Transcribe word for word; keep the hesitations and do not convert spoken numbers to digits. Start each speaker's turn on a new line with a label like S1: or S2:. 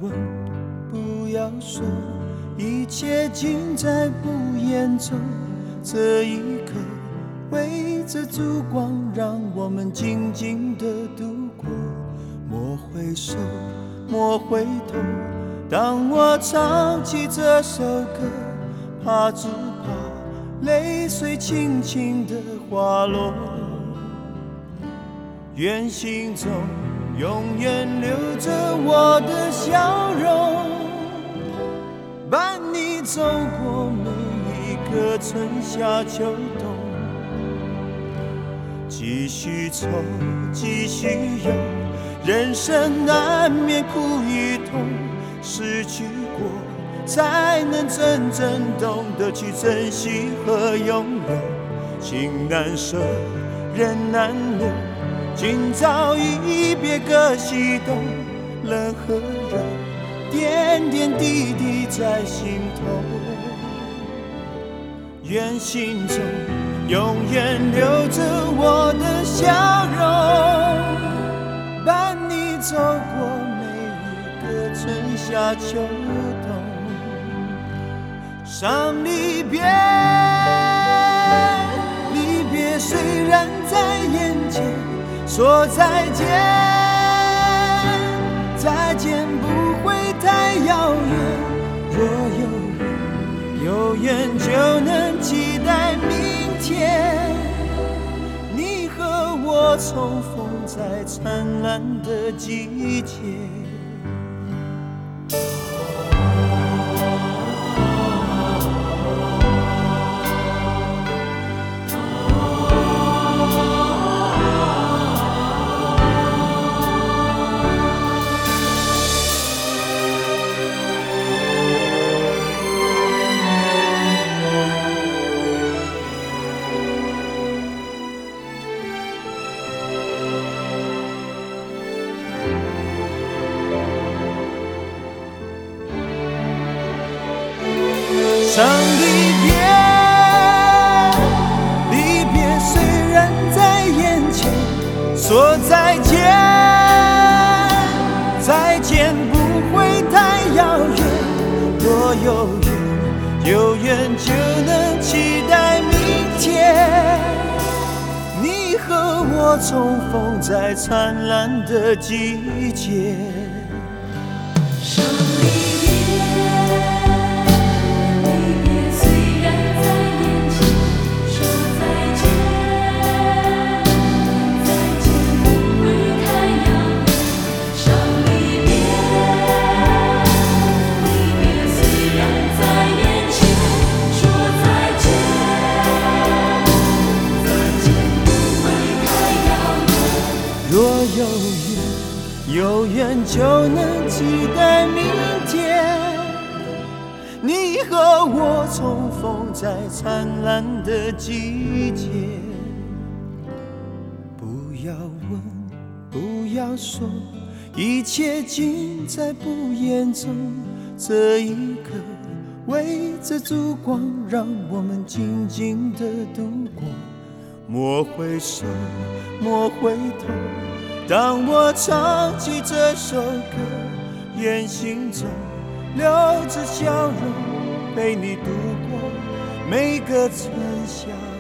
S1: 问，不要说，一切尽在不言中。这一刻，围着烛光，让我们静静地度过。莫回首，莫回头，当我唱起这首歌，怕只怕泪水轻轻地滑落。愿心中永远留着我的笑容，伴你走过每一个春夏秋冬。继续愁，继续忧，人生难免苦与痛，失去过才能真正懂得去珍惜和拥有。情难舍，人难留，今朝一别各西东，冷和热点点滴滴在心头。愿心中永远留着我的笑容，伴你走过每一个春夏秋冬。伤离别，离别虽然在眼前，说再见，再见不会太遥远。若有缘，有缘就能期待明天，你和我重逢在灿烂的季节。伤离别，离别虽然在眼前，说再见，再见不会太遥远。若有缘，有缘就能期待明天，你和我重逢在灿烂的季节。若有缘，有缘就能期待明天，你和我重逢在灿烂的季节。不要问，不要说，一切尽在不言中。这一刻，围着烛光，让我们静静地度过。莫回首，莫回头，当我唱起这首歌，愿心中留着笑容，陪你度过每个春夏